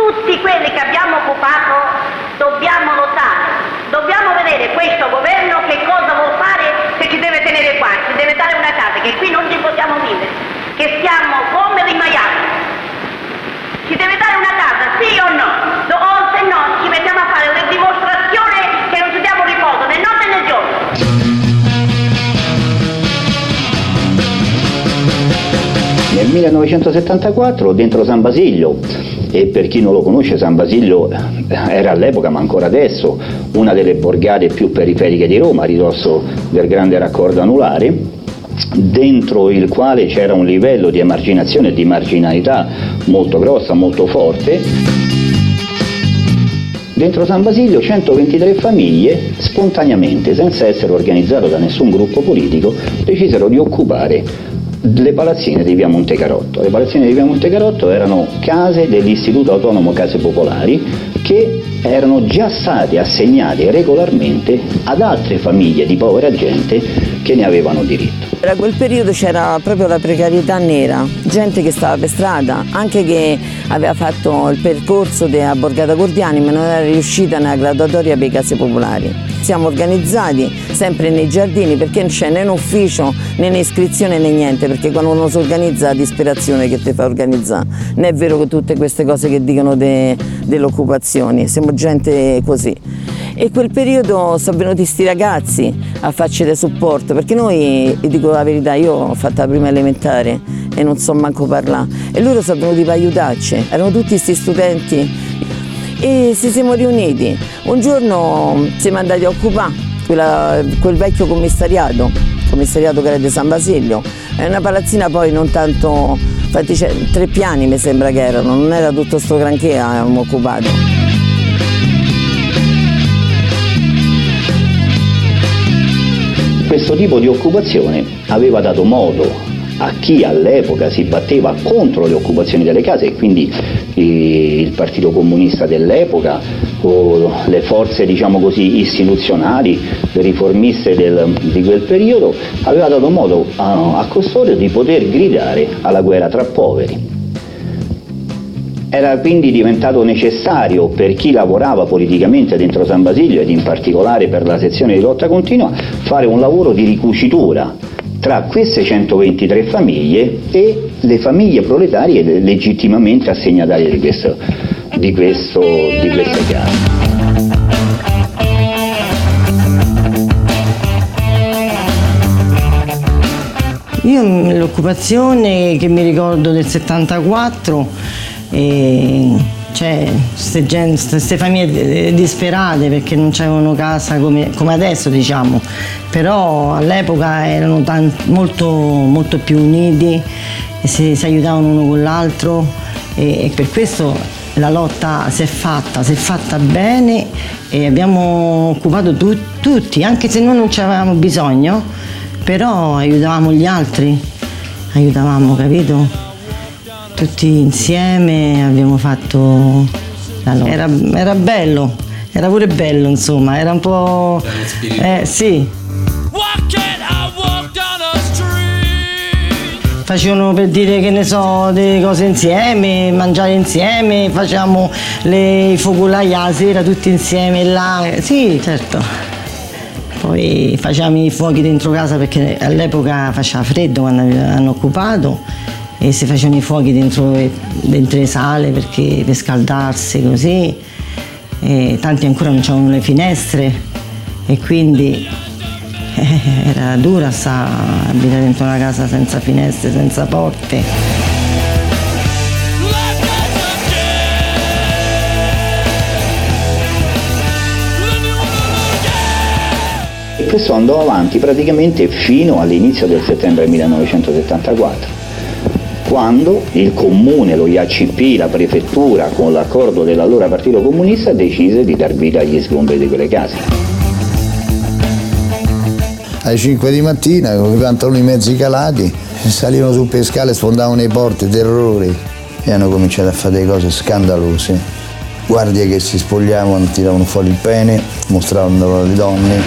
tutti quelli che abbiamo occupato dobbiamo lottare, dobbiamo vedere questo governo che cosa vuol fare, se ci deve tenere qua, ci deve dare una casa, che qui non ci possiamo vivere, che siamo come in Miami, ci deve dare una casa, sì o no, o se no ci mettiamo a fare una dimostrazione che non ci diamo riposo né notte né giorno. Nel 1974 dentro San Basilio, e per chi non lo conosce San Basilio era all'epoca, ma ancora adesso, una delle borgate più periferiche di Roma, a ridosso del grande raccordo anulare, dentro il quale c'era un livello di emarginazione e di marginalità molto grossa, molto forte. Dentro San Basilio 123 famiglie spontaneamente, senza essere organizzate da nessun gruppo politico, decisero di occupare le palazzine di via Montecarotto. Le palazzine di via Montecarotto erano case dell'Istituto Autonomo Case Popolari che erano già state assegnate regolarmente ad altre famiglie di povera gente che ne avevano diritto. Da quel periodo c'era proprio la precarietà nera, gente che stava per strada, anche che aveva fatto il percorso della Borgata Gordiani ma non era riuscita nella graduatoria per le case popolari. Siamo organizzati sempre nei giardini perché non c'è né un ufficio né un'iscrizione né niente, perché quando uno si organizza è la disperazione che ti fa organizzare. Non è vero che tutte queste cose che dicono dell'occupazione, siamo gente così. E quel periodo sono venuti sti ragazzi a farci da supporto, perché noi, dico la verità, io ho fatto la prima elementare e non so manco parlare, e loro sono venuti per aiutarci, erano tutti sti studenti e ci siamo riuniti. Un giorno siamo andati a occupare quel vecchio commissariato che era di San Basilio, è una palazzina poi non tanto, infatti 3 piani mi sembra che erano, non era tutto sto granché avevamo occupato. Questo tipo di occupazione aveva dato modo a chi all'epoca si batteva contro le occupazioni delle case, e quindi il Partito Comunista dell'epoca o le forze, diciamo così, istituzionali, le riformiste di quel periodo, aveva dato modo a costoro di poter gridare alla guerra tra poveri. Era quindi diventato necessario per chi lavorava politicamente dentro San Basilio, ed in particolare per la sezione di lotta continua, fare un lavoro di ricucitura tra queste 123 famiglie e le famiglie proletarie legittimamente assegnatarie di queste case. Io l'occupazione che mi ricordo del 74, queste famiglie disperate perché non c'avevano casa come adesso, diciamo, però all'epoca erano molto più uniti e si aiutavano uno con l'altro, e per questo la lotta si è fatta bene e abbiamo occupato tutti, anche se noi non ci avevamo bisogno, però aiutavamo gli altri, capito? Tutti insieme abbiamo fatto la lotta. Era bello, era pure bello, insomma, era un po'. Sì. Facevano, per dire, che ne so, delle cose insieme, mangiare insieme, facevamo i focolai la sera tutti insieme là. Sì, certo. Poi facevamo i fuochi dentro casa perché all'epoca faceva freddo quando hanno occupato, e si facevano i fuochi dentro le sale per scaldarsi così, e tanti ancora non c'erano le finestre e quindi era dura abitare dentro una casa senza finestre, senza porte. E questo andò avanti praticamente fino all'inizio del settembre 1974. Quando il comune, lo IACP, la prefettura, con l'accordo dell'allora Partito Comunista, decise di dar vita agli sgomberi di quelle case. Alle 5 di mattina, con i pantaloni mezzi calati, salivano su per scale, sfondavano le porte, terrori, e hanno cominciato a fare delle cose scandalose. Guardie che si spogliavano, tiravano fuori il pene, mostravano le donne,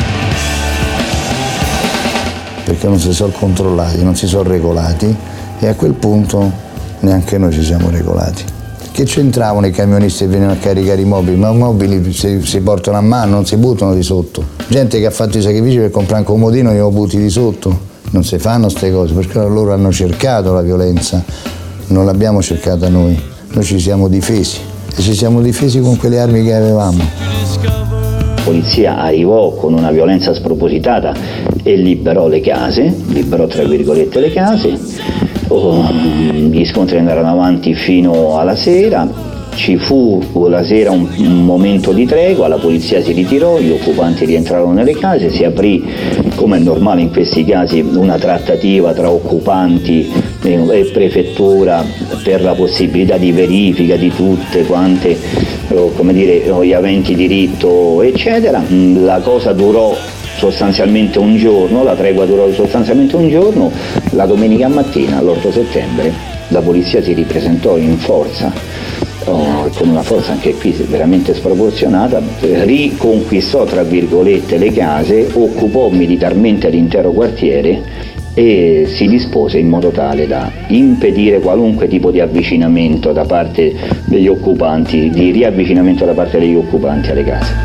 perché non si sono controllati, non si sono regolati. E a quel punto neanche noi ci siamo regolati. Che c'entravano i camionisti che venivano a caricare i mobili? Ma i mobili si portano a mano, non si buttano di sotto. Gente che ha fatto i sacrifici per comprare un comodino e lo butti di sotto. Non si fanno queste cose, perché loro hanno cercato la violenza, non l'abbiamo cercata noi. Noi ci siamo difesi e ci siamo difesi con quelle armi che avevamo. La polizia arrivò con una violenza spropositata e liberò le case, liberò tra virgolette le case. Gli scontri andarono avanti fino alla sera, ci fu la sera un momento di tregua, la polizia si ritirò, gli occupanti rientrarono nelle case, si aprì, come è normale in questi casi, una trattativa tra occupanti e prefettura per la possibilità di verifica di tutte quante, come dire, gli aventi diritto, eccetera. La cosa durò sostanzialmente un giorno, la tregua durò sostanzialmente un giorno. La domenica mattina, l'8 settembre, la polizia si ripresentò in forza, con una forza anche qui veramente sproporzionata, riconquistò tra virgolette le case, occupò militarmente l'intero quartiere e si dispose in modo tale da impedire qualunque tipo di avvicinamento da parte degli occupanti, di riavvicinamento da parte degli occupanti alle case.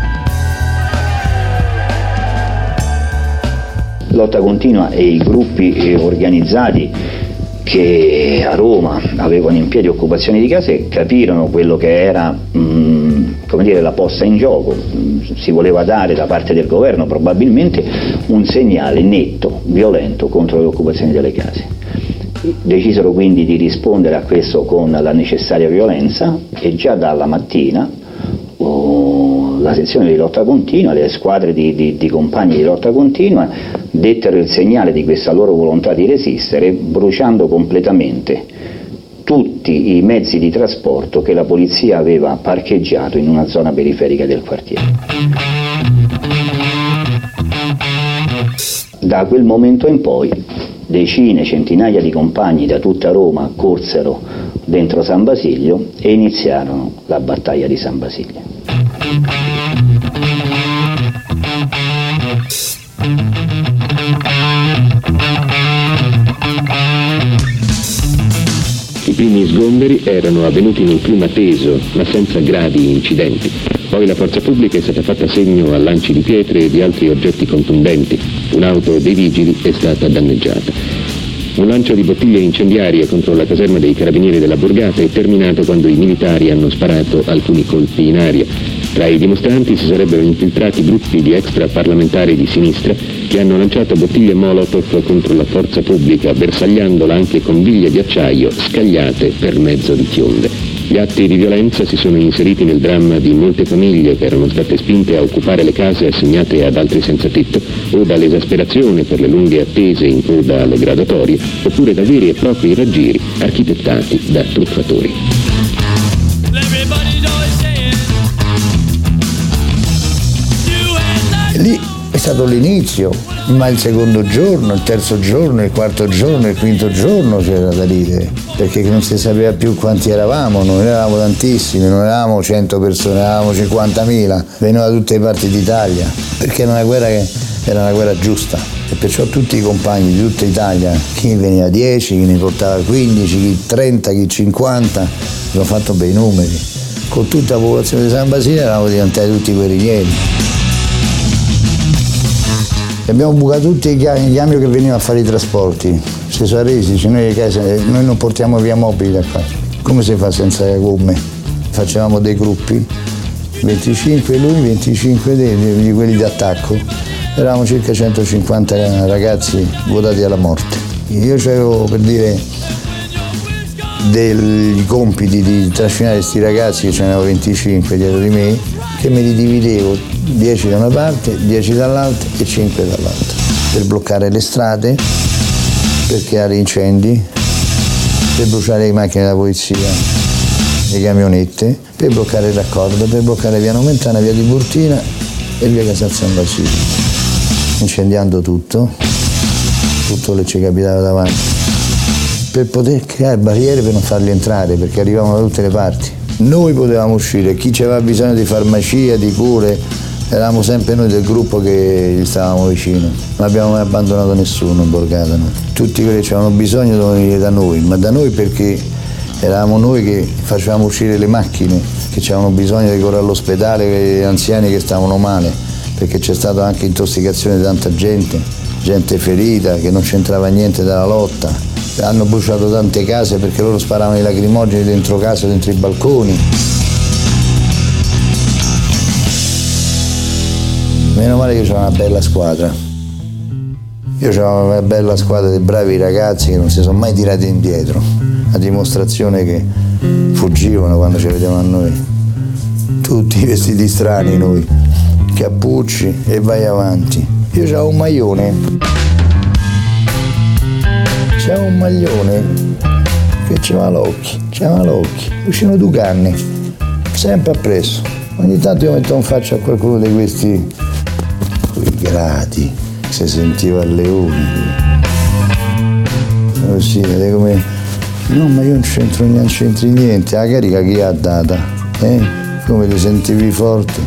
Lotta Continua e i gruppi organizzati che a Roma avevano in piedi occupazioni di case capirono quello che era come dire, la posta in gioco. Si voleva dare da parte del governo probabilmente un segnale netto, violento contro le occupazioni delle case. Decisero quindi di rispondere a questo con la necessaria violenza e già dalla mattina la sezione di Lotta Continua, le squadre di compagni di Lotta Continua dettero il segnale di questa loro volontà di resistere, bruciando completamente tutti i mezzi di trasporto che la polizia aveva parcheggiato in una zona periferica del quartiere. Da quel momento in poi decine, centinaia di compagni da tutta Roma corsero dentro San Basilio e iniziarono la battaglia di San Basilio. I primi sgomberi erano avvenuti in un clima teso, ma senza gravi incidenti. Poi la forza pubblica è stata fatta segno a lanci di pietre e di altri oggetti contundenti. Un'auto dei vigili è stata danneggiata. Un lancio di bottiglie incendiarie contro la caserma dei carabinieri della Borgata è terminato quando i militari hanno sparato alcuni colpi in aria. Tra i dimostranti si sarebbero infiltrati gruppi di extraparlamentari di sinistra che hanno lanciato bottiglie Molotov contro la forza pubblica, bersagliandola anche con biglie di acciaio scagliate per mezzo di fionde. Gli atti di violenza si sono inseriti nel dramma di molte famiglie che erano state spinte a occupare le case assegnate ad altri senza tetto, o dall'esasperazione per le lunghe attese in coda alle graduatorie, oppure da veri e propri raggiri architettati da truffatori. Lì è stato l'inizio, ma il secondo giorno, il terzo giorno, il quarto giorno, il quinto giorno c'era da ridere, perché non si sapeva più quanti eravamo, non eravamo tantissimi, non eravamo 100 persone, eravamo 50.000, venivano da tutte le parti d'Italia, perché era una guerra che era una guerra giusta e perciò tutti i compagni di tutta Italia, chi veniva 10, chi ne portava 15, chi 30, chi 50, abbiamo fatto bei numeri. Con tutta la popolazione di San Basilio eravamo diventati tutti guerriglieri. E abbiamo bucato tutti i camion che venivano a fare i trasporti, si sono resi, dice, noi non portiamo via mobili da qua, come si fa senza le gomme? Facevamo dei gruppi, 25 lui, 25 di quelli d'attacco, eravamo circa 150 ragazzi votati alla morte. Io avevo, per dire, dei compiti di trascinare questi ragazzi, che ce n'erano 25 dietro di me, che me li dividevo 10 da una parte, 10 dall'altra e 5 dall'altra, per bloccare le strade, per creare incendi, per bruciare le macchine della polizia, le camionette, per bloccare il raccordo, per bloccare via Nomentana, via Tiburtina e via Casal San Basilio, incendiando tutto che ci capitava davanti, per poter creare barriere per non farli entrare, perché arrivavano da tutte le parti. Noi potevamo uscire, chi aveva bisogno di farmacia, di cure, eravamo sempre noi del gruppo che gli stavamo vicino. Non abbiamo mai abbandonato nessuno in Borgata. No? Tutti quelli che avevano bisogno dovevano venire da noi, ma da noi perché Eravamo noi che facevamo uscire le macchine, che c'erano bisogno di correre all'ospedale, anziani che stavano male, perché c'è stata anche intossicazione di tanta gente, gente ferita che non c'entrava niente dalla lotta. Hanno bruciato tante case perché loro sparavano i lacrimogeni dentro casa, dentro i balconi. Meno male che c'era una bella squadra. Io avevo una bella squadra di bravi ragazzi che non si sono mai tirati indietro, a dimostrazione che fuggivano quando ci vedevano a noi. Tutti vestiti strani noi, cappucci e vai avanti. Io c'avevo un maglione, un maglione che c'aveva l'occhio, uscivano 2 canne, sempre appresso. Ogni tanto io metto in faccia a qualcuno di quei gradi, si sentiva il leone. Così, come, no, ma io non c'entri niente, la carica chi ha data? Come ti sentivi forte?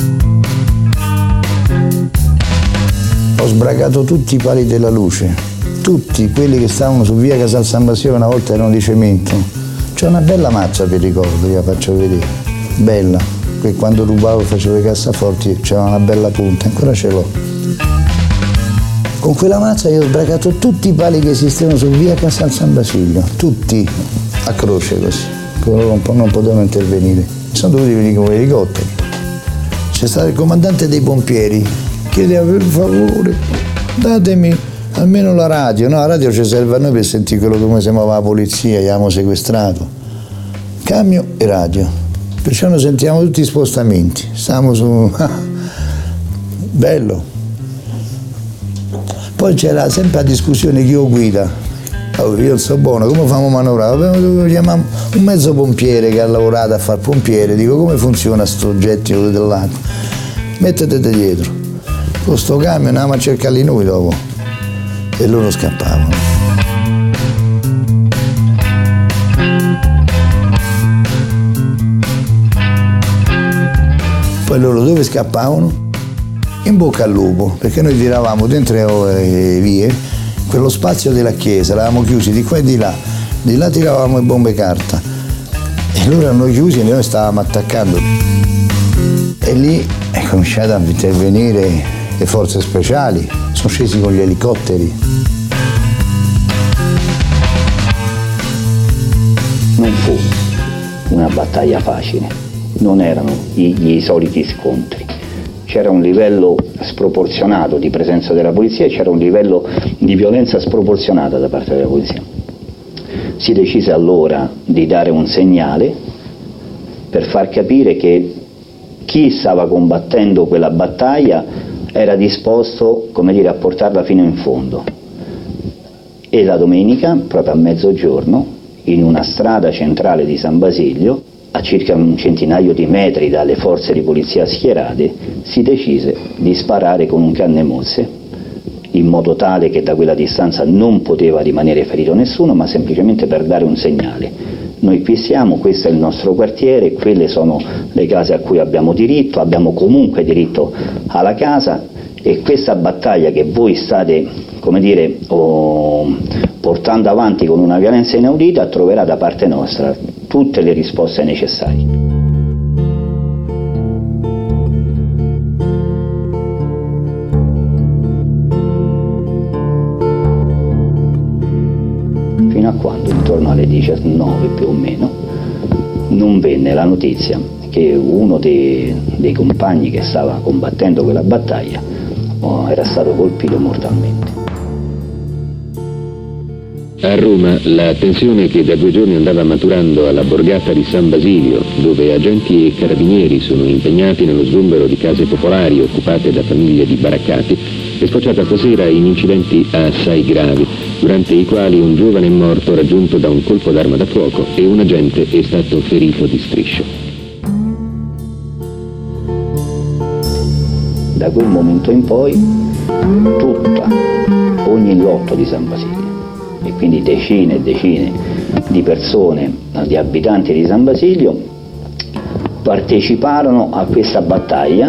Ho sbragato tutti i pali della luce. Tutti quelli che stavano su via Casal San Basilio una volta erano di cemento. C'è una bella mazza per ricordo, io la faccio vedere. Bella, che quando rubavo e facevo i cassaforti c'era una bella punta, ancora ce l'ho. Con quella mazza io ho sbragato tutti i pali che esistevano su via Casal San Basilio, tutti a croce così, loro non potevano intervenire. Sono dovuti venire con gli elicotteri. C'è stato il comandante dei pompieri, chiedeva per favore, datemi almeno la radio. No, la radio ci serve a noi per sentire quello come si muove la polizia, gli abbiamo sequestrato. Camion e radio. Perciò noi sentiamo tutti i spostamenti. Stiamo su... Bello. Poi c'era sempre la discussione chi lo guida. Io non so buono, come facciamo a manovrare? Dovevo chiamare un mezzo pompiere che ha lavorato a fare pompiere. Dico, come funziona sto gettito dell'acqua? Mettete dietro. Con sto camion andiamo a cercarli noi dopo. E loro scappavano. Poi loro dove scappavano? In bocca al lupo, perché noi tiravamo dentro le vie, quello spazio della chiesa, l'avevamo chiusi di qua e di là tiravamo le bombe carta. E loro erano chiusi e noi stavamo attaccando. E lì è cominciato a intervenire le forze speciali, sono scesi con gli elicotteri. Non fu una battaglia facile, non erano i soliti scontri. C'era un livello sproporzionato di presenza della polizia e c'era un livello di violenza sproporzionata da parte della polizia. Si decise allora di dare un segnale per far capire che chi stava combattendo quella battaglia era disposto, come dire, a portarla fino in fondo. E la domenica, proprio a mezzogiorno, in una strada centrale di San Basilio, a circa un centinaio di metri dalle forze di polizia schierate, si decise di sparare con un cannemosse, in modo tale che da quella distanza non poteva rimanere ferito nessuno, ma semplicemente per dare un segnale. Noi qui siamo, questo è il nostro quartiere, quelle sono le case a cui abbiamo diritto, abbiamo comunque diritto alla casa, e questa battaglia che voi state, come dire, portando avanti con una violenza inaudita troverà da parte nostra tutte le risposte necessarie. Fino a quando, intorno alle 19 più o meno, non venne la notizia che uno dei compagni che stava combattendo quella battaglia era stato colpito mortalmente. A Roma la tensione che da 2 giorni andava maturando alla borgata di San Basilio, dove agenti e carabinieri sono impegnati nello sgombero di case popolari occupate da famiglie di baraccati, è sfociata stasera in incidenti assai gravi, durante i quali un giovane è morto raggiunto da un colpo d'arma da fuoco e un agente è stato ferito di striscio. Da quel momento in poi ogni lotto di San Basilio, e quindi decine e decine di persone, di abitanti di San Basilio, parteciparono a questa battaglia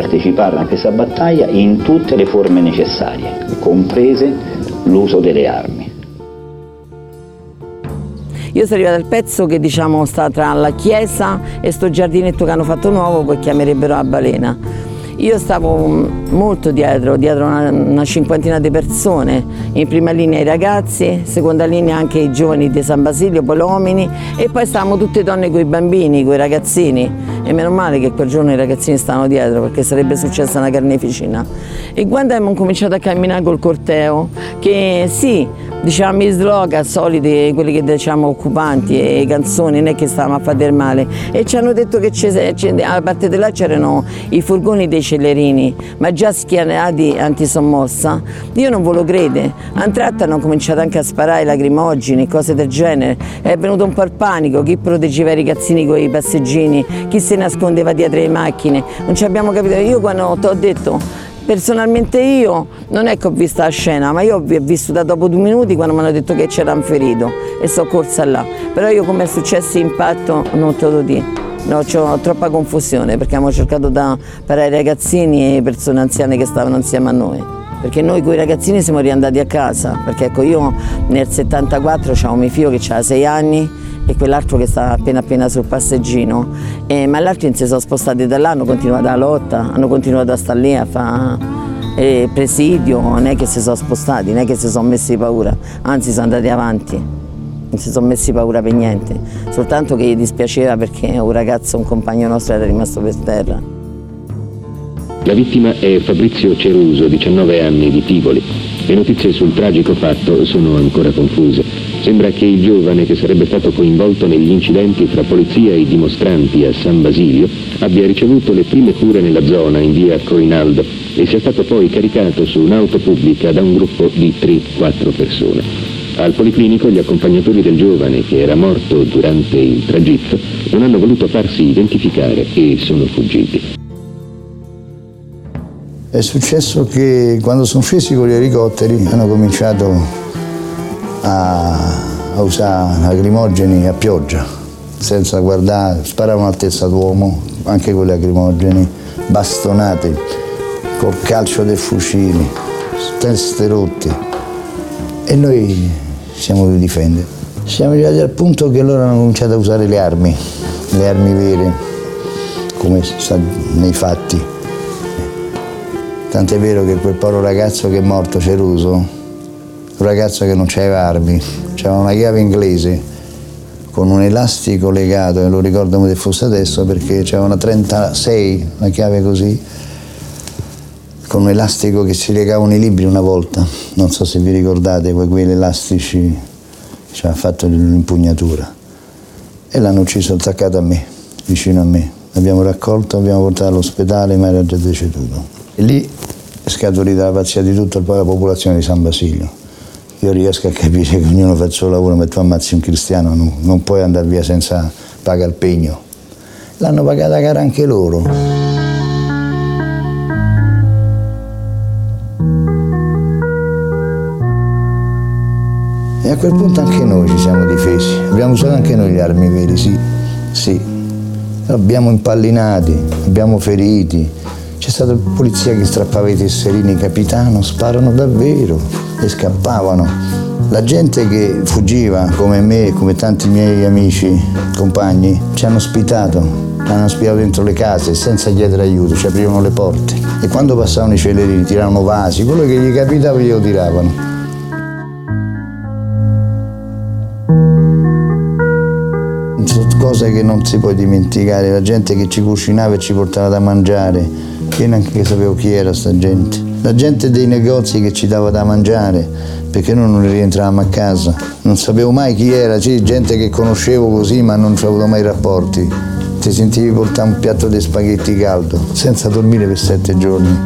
in tutte le forme necessarie, comprese l'uso delle armi. Io sono arrivata al pezzo che diciamo sta tra la chiesa e sto giardinetto che hanno fatto nuovo, che chiamerebbero a Balena. Io stavo molto dietro una cinquantina di persone, in prima linea i ragazzi, seconda linea anche i giovani di San Basilio, poi l'uomini, e poi stavamo tutte donne con i bambini, con i ragazzini, e meno male che quel giorno i ragazzini stavano dietro perché sarebbe successa una carneficina. E quando abbiamo cominciato a camminare col corteo, che sì, diciamo i slogan soliti, quelli che diciamo occupanti e i canzoni, non è che stavamo a fare del male, e ci hanno detto che a parte di là c'erano i furgoni dei Cellerini, ma già schierati antisommossa. Io non ve lo crede, a un tratto hanno cominciato anche a sparare lacrimogeni, cose del genere, è venuto un po' il panico, chi proteggeva i ragazzini con i passeggini, chi si nascondeva dietro le macchine, non ci abbiamo capito. Io quando ti ho detto, personalmente io non è che ho visto la scena, ma io ho visto da dopo 2 minuti quando mi hanno detto che c'era un ferito e sono corsa là, però io come è successo l'impatto non te lo dico. No, ho troppa confusione perché abbiamo cercato di parlare ai ragazzini e persone anziane che stavano insieme a noi, perché noi con i ragazzini siamo riandati a casa, perché ecco io nel 74 c'avevo mio figlio che aveva 6 anni e quell'altro che stava appena sul passeggino, ma gli altri non si sono spostati da là, hanno continuato la lotta, hanno continuato a stare lì a fare presidio, non è che si sono spostati, non è che si sono messi paura, anzi sono andati avanti. Non si sono messi paura per niente, soltanto che gli dispiaceva perché un ragazzo, un compagno nostro era rimasto per terra. La vittima è Fabrizio Ceruso, 19 anni, di Tivoli. Le notizie sul tragico fatto sono ancora confuse. Sembra che il giovane, che sarebbe stato coinvolto negli incidenti tra polizia e dimostranti a San Basilio, abbia ricevuto le prime cure nella zona, in via Corinaldo, e sia stato poi caricato su un'auto pubblica da un gruppo di 3-4 persone. Al policlinico gli accompagnatori del giovane, che era morto durante il tragitto, non hanno voluto farsi identificare e sono fuggiti. È successo che quando sono scesi con gli elicotteri hanno cominciato a usare lacrimogeni a pioggia, senza guardare, sparavano a altezza d'uomo, anche con i lacrimogeni, bastonati, col calcio dei fucili, teste rotte. E noi siamo dovuti difendere. Siamo arrivati al punto che loro hanno cominciato a usare le armi vere, come sta nei fatti. Tant'è vero che quel povero ragazzo che è morto, Ceruso, un ragazzo che non aveva armi, aveva una chiave inglese con un elastico legato, e lo ricordo come se fosse adesso perché c'era una 36, una chiave così, con un elastico che si legavano i libri una volta, non so se vi ricordate, quegli elastici ci aveva fatto l'impugnatura, e l'hanno ucciso attaccato a me, vicino a me. L'abbiamo raccolto, l'abbiamo portato all'ospedale, ma era già deceduto. E lì è scaturita la pazzia di tutta la popolazione di San Basilio. Io riesco a capire che ognuno fa il suo lavoro, ma tu ammazzi un cristiano, non puoi andare via senza pagare il pegno. L'hanno pagata cara anche loro. E a quel punto anche noi ci siamo difesi, abbiamo usato anche noi le armi vere, sì. Abbiamo impallinati, abbiamo feriti, c'è stata la polizia che strappava i tesserini, capitano, sparano davvero, e scappavano. La gente che fuggiva, come me e come tanti miei amici, compagni, ci hanno ospitato dentro le case senza chiedere aiuto, ci aprivano le porte. E quando passavano i Cellerini tiravano vasi, quello che gli capitava glielo tiravano. Cose che non si può dimenticare, la gente che ci cucinava e ci portava da mangiare, che neanche sapevo chi era sta gente. La gente dei negozi che ci dava da mangiare, perché noi non rientravamo a casa. Non sapevo mai chi era, sì, gente che conoscevo così, ma non ci ho avuto mai rapporti. Ti sentivi portare un piatto di spaghetti caldo, senza dormire per 7 giorni.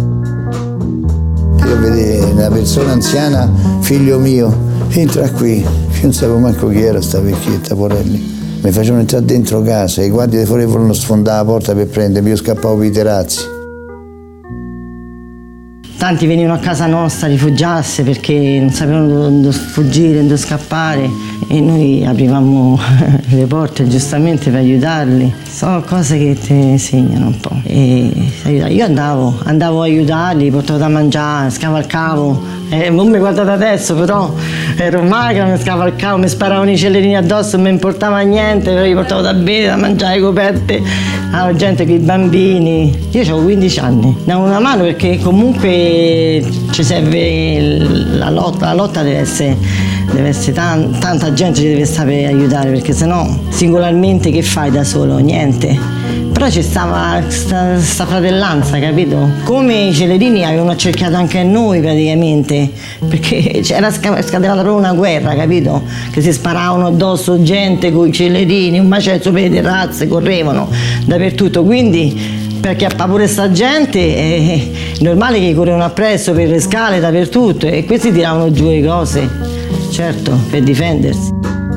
Io vedevo una persona anziana, figlio mio, entra qui. Io non sapevo manco chi era sta vecchietta, Porelli. Mi facevano entrare dentro casa, i guardie di fuori volevano sfondare la porta per prendermi, io scappavo per i terrazzi. tanti venivano a casa nostra a rifugiarsi perché non sapevano dove fuggire, dove scappare, e noi aprivamo le porte giustamente per aiutarli. Sono cose che ti segnano un po'. E io andavo a aiutarli, portavo da mangiare, scavalcavo. Non mi guardate adesso, però ero magra, mi scavalcavo, mi sparavano i cellerini addosso, non mi importava niente, però gli portavo da bere, da mangiare, coperte alla gente, con i bambini. Io avevo 15 anni, davo una mano perché comunque ci serve la lotta deve essere tanta gente ci deve sapere aiutare, perché sennò singolarmente che fai da solo? Niente. Però c'è stava questa fratellanza, capito? Come i Celerini avevano cercato anche a noi praticamente, perché c'era scatenata proprio una guerra, capito? Che si sparavano addosso gente con i Celerini, un macello per le terrazze, correvano dappertutto, quindi per acchiappare pure sta gente è normale che correvano appresso per le scale dappertutto, e questi tiravano giù le cose, certo, per difendersi.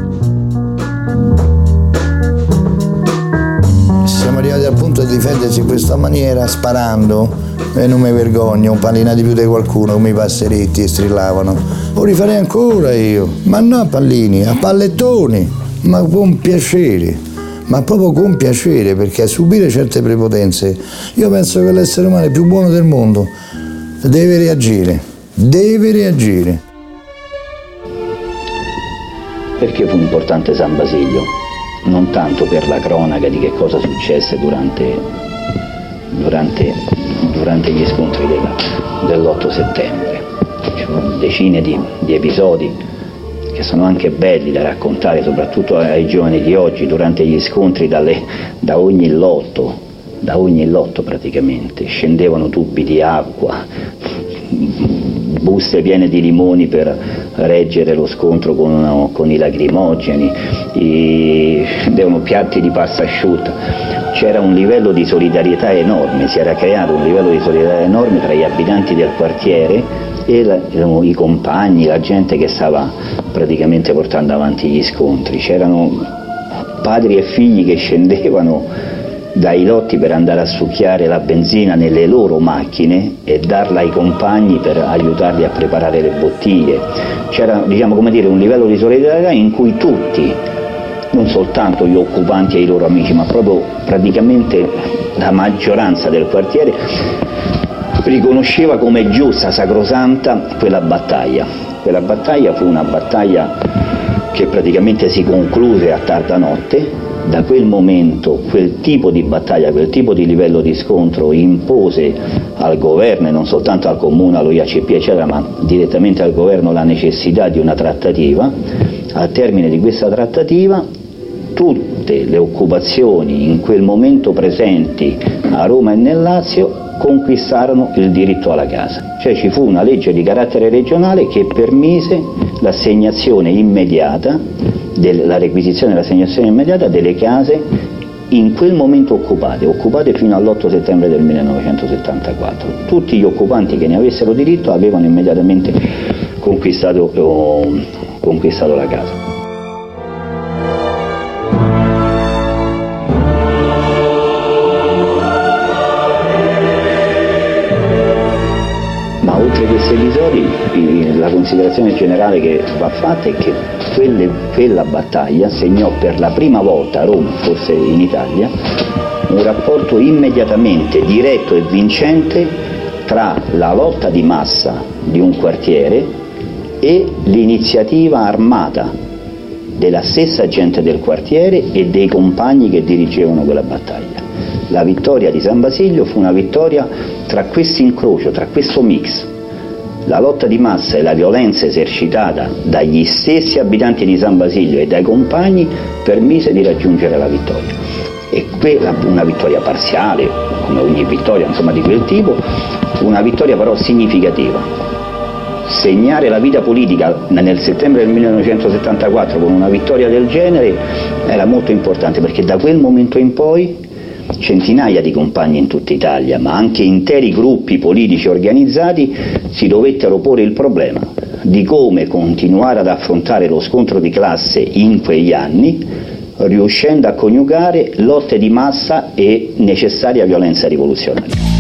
Siamo arrivati al punto di difendersi in questa maniera, sparando, e non mi vergogno, un pallina di più di qualcuno come i passeretti e strillavano. Lo rifarei ancora io, ma non a pallini, a pallettoni, ma con piacere, ma proprio con piacere, perché a subire certe prepotenze, io penso che l'essere umano è più buono del mondo, deve reagire. Perché fu importante San Basilio? Non tanto per la cronaca di che cosa successe durante gli scontri dell'8 settembre. Ci sono decine di episodi che sono anche belli da raccontare, soprattutto ai giovani di oggi, durante gli scontri da ogni lotto praticamente, scendevano tubi di acqua, buste piene di limoni per reggere lo scontro con i lacrimogeni, avevano piatti di pasta asciutta. C'era un livello di solidarietà enorme, si era creato un livello di solidarietà enorme tra gli abitanti del quartiere e i compagni, la gente che stava praticamente portando avanti gli scontri. C'erano padri e figli che scendevano dai lotti per andare a succhiare la benzina nelle loro macchine e darla ai compagni per aiutarli a preparare le bottiglie. C'era, diciamo, come dire, un livello di solidarietà in cui tutti, non soltanto gli occupanti e i loro amici, ma proprio praticamente la maggioranza del quartiere riconosceva come giusta, sacrosanta quella battaglia. Quella battaglia fu una battaglia che praticamente si concluse a tarda notte. Da quel momento quel tipo di battaglia, quel tipo di livello di scontro impose al governo, e non soltanto al comune, allo IACP eccetera, ma direttamente al governo, la necessità di una trattativa. Al termine di questa trattativa tutte le occupazioni in quel momento presenti a Roma e nel Lazio conquistarono il diritto alla casa. Cioè ci fu una legge di carattere regionale che permise l'assegnazione immediata, la requisizione e l'assegnazione immediata delle case in quel momento occupate fino all'8 settembre del 1974. Tutti gli occupanti che ne avessero diritto avevano immediatamente conquistato la casa. Ma oltre a questi episodi, la considerazione generale che va fatta è che quella battaglia segnò per la prima volta a Roma, forse in Italia, un rapporto immediatamente diretto e vincente tra la lotta di massa di un quartiere e l'iniziativa armata della stessa gente del quartiere e dei compagni che dirigevano quella battaglia. La vittoria di San Basilio fu una vittoria tra questo incrocio, tra questo mix. La lotta di massa e la violenza esercitata dagli stessi abitanti di San Basilio e dai compagni permise di raggiungere la vittoria. E quella, una vittoria parziale, come ogni vittoria insomma di quel tipo, una vittoria però significativa. Segnare la vita politica nel settembre del 1974 con una vittoria del genere era molto importante, perché da quel momento in poi centinaia di compagni in tutta Italia, ma anche interi gruppi politici organizzati, si dovettero porre il problema di come continuare ad affrontare lo scontro di classe in quegli anni, riuscendo a coniugare lotte di massa e necessaria violenza rivoluzionaria.